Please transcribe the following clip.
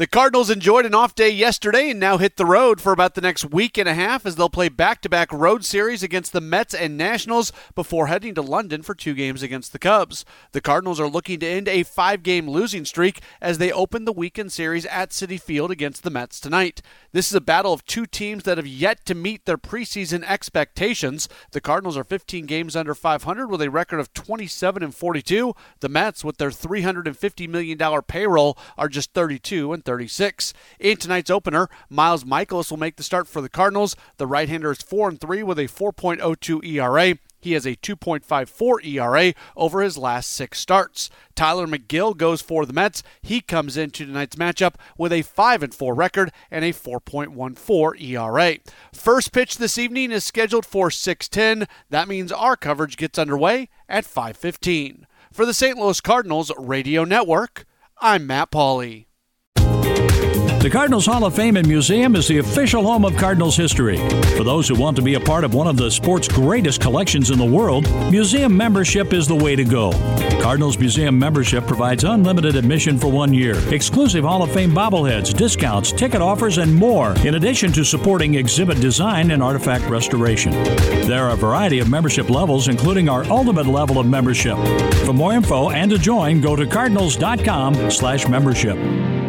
The Cardinals enjoyed an off day yesterday and now hit the road for about the next week and a half as they'll play back-to-back road series against the Mets and Nationals before heading to London for 2 games against the Cubs. The Cardinals are looking to end a 5-game losing streak as they open the weekend series at Citi Field against the Mets tonight. This is a battle of 2 teams that have yet to meet their preseason expectations. The Cardinals are 15 games under 500 with a record of 27-42. The Mets, with their $350 million payroll, are just 32-36. In tonight's opener, Miles Mikolas will make the start for the Cardinals. The right-hander is 4-3 with a 4.02 ERA. He has a 2.54 ERA over his last 6 starts. Tyler McGill goes for the Mets. He comes into tonight's matchup with a 5-4 record and a 4.14 ERA. First pitch this evening is scheduled for 6:10. That means our coverage gets underway at 5:15. For the St. Louis Cardinals Radio Network, I'm Matt Pauley. The Cardinals Hall of Fame and Museum is the official home of Cardinals history. For those who want to be a part of one of the sport's greatest collections in the world, museum membership is the way to go. Cardinals Museum membership provides unlimited admission for 1 year, exclusive Hall of Fame bobbleheads, discounts, ticket offers, and more, in addition to supporting exhibit design and artifact restoration. There are a variety of membership levels, including our ultimate level of membership. For more info and to join, go to cardinals.com/membership.